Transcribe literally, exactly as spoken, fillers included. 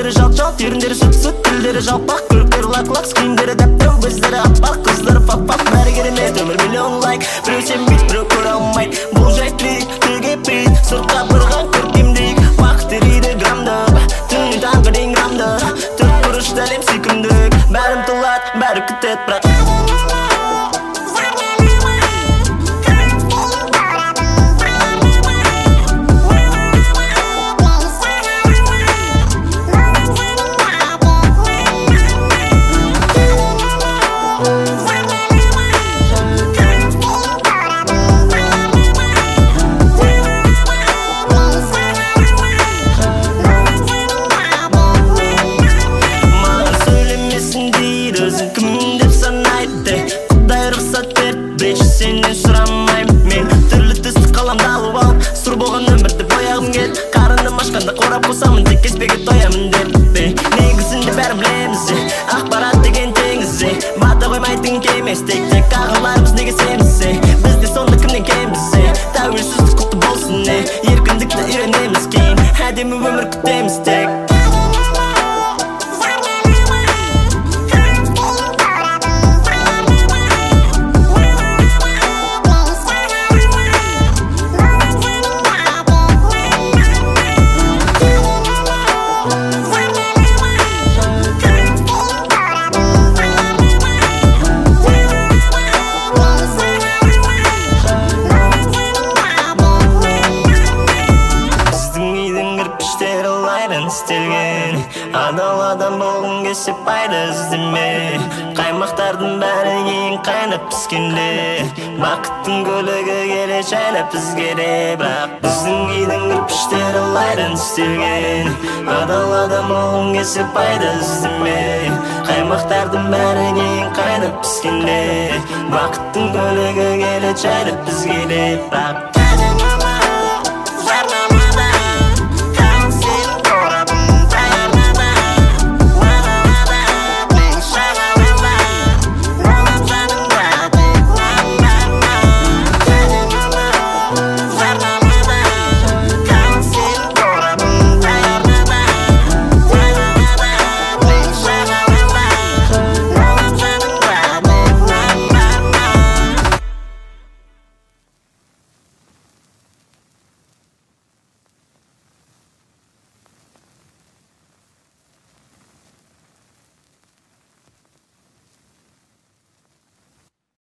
Көздері жал-жал, теріндері сүт-сүт, тілдері жалпақ, күліктері лак-лак, скримдері дәптау, көздері аппақ, қыздары фақ-фақ, бәрі керемет. Өмір миллион лайк, біреу сенбейді, біреу көре алмайды. Бұл жайт трик, тілге прит, сұртқа бұрған көркемдік. Уақыт ериді грамдап, түннен таңғы дейін грамдап. Төрт бұрышты әлем сүйкімдік, бәрін тұлады, бәрі күтеді, бірақ сенен сұрамайм мен. Түрлі түсті қаламды алып алып, сұр болған өмірді бояғым кел. Қарыным ашқанда қорап қосамын, тек кеспеге тоямын деп. Негізінде бәрін білеміз, ақпарат деген теңіз. Бата қоймайтын кемес, тек-тек ағаларымыз неге семіз. Бізде сонда кімнен кембіз, тәуелсіздік құтты болсын, еркіндікті үйренеміз кейін, әдемі өмір күтеміз тек. Істелген адал адам болғың келсе пайда іздеме. Қаймақтардың бәрі кейін қайнап піскенде, бақыттың көлігі келе жайлап бізге де. Бірақ біздің үйдің кірпіштері лайдан істелген. Адал адам болғың келсе пайда іздеме. Қаймақтардың бәрі кейін қайнап піскенде, бақыттың көлігі келе жайлап бізге де. Бірақ